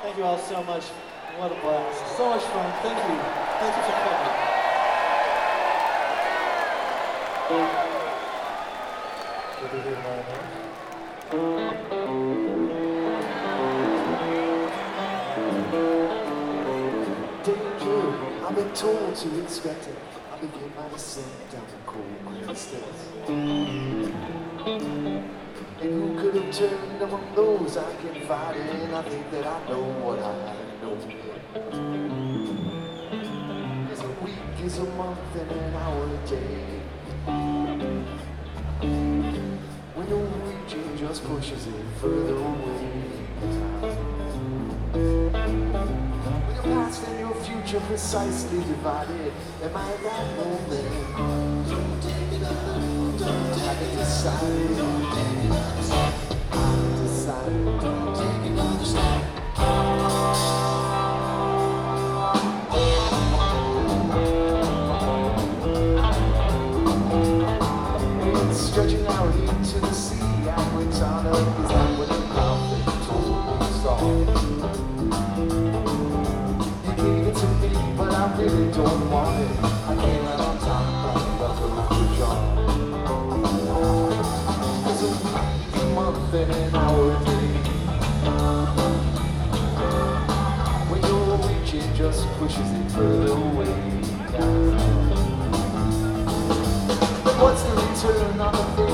Thank you all so much. What a blast. So much fun. Thank you. Thank you for coming. Danger, I've been told to expect it. I begin my descent down the cold green stairs. And who could have turned among those I confide in? I think that I know what I know. Is a week, is a month, and an hour a day. When your reaching just pushes it further away. When your past and your future precisely divided, am I that moment? Don't take it up, don't take it decided. Don't take it up, I decided. Don't take it up, stop. Stretching out into the sea, I'm retired up, is that what the prophet told me so? You gave it to me, but I really don't want it. I came out on top, I'm about to look for John. There's a week, a month, and an hour a day. When your reaching just pushes it further away. What's the return on the